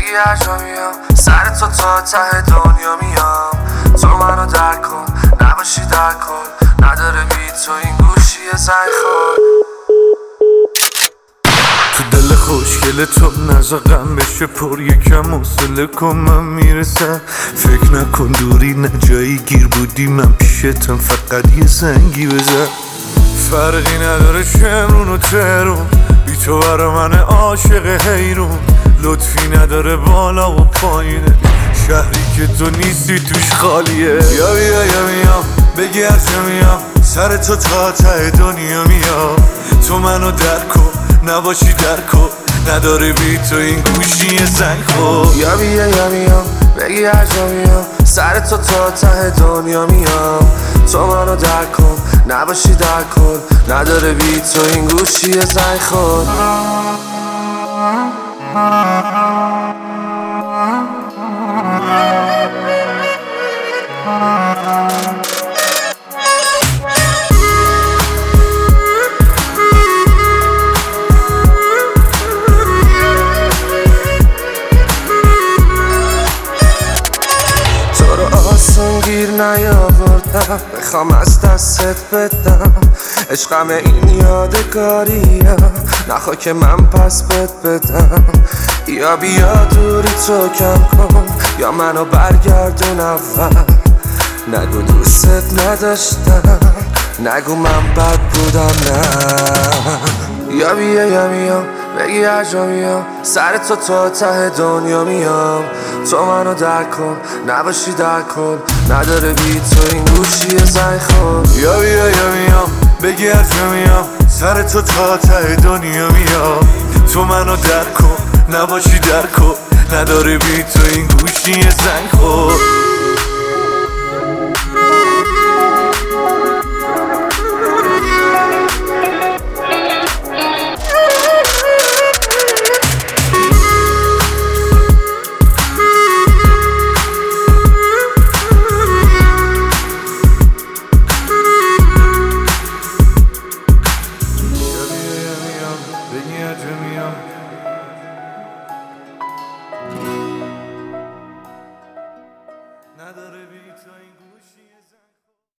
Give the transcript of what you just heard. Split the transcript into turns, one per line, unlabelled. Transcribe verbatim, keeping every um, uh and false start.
بگی هر جا میام سر تو تا ته دنیا میام. تو منو درک کن نباشی در کن، نداره بی تو این گوشی زنگ خور.
تو دل خوشگل تو نزا غم بشه پر، یکم حوصله کن من میرسم. فکر نکن دوری نه جایی گیر بودی، من پیشتم فقط یه زنگی بزن. فرقی نداره شمرون و ترون، بی تو برا من عاشق حیرون. لطفی نداره بالا و پایینه، شهری که تو نیستی توش خالیه. یا بیا یا میام بگی از جا میام، سر تو تا ته دنیا میام. تو منو درک کن نباشی در کن، نداره بی تو این گوشی زنگ خور.
یا بیا یا میام بگی هر جا میام، سر تو تا ته دنیا میام. تو منو درک کن نباشی در کن، نداره بی تو این گوشی زنگ خور. گیر نیاوردم بخوام از دستت بدم، عشقم این یادگاریه، نخوا که من پس بد بدم. یا بیا دوری تو کم کن یا منو برگردون اول. نگو دوستت نداشتم، نگو من بد بودم، نه. یا بیا یا میام بگی هر جا میام، سر تو تا ته دنیا میام. تو منو درک کن نباشی در کن، نداره بی تو این گوشی زنگ خور.
یا بیا یا میام بگی از جا میام، سر تو تا ته دنیا میام. تو منو درک کن نباشی در کن، نداره بی تو این گوشی زنگ خور.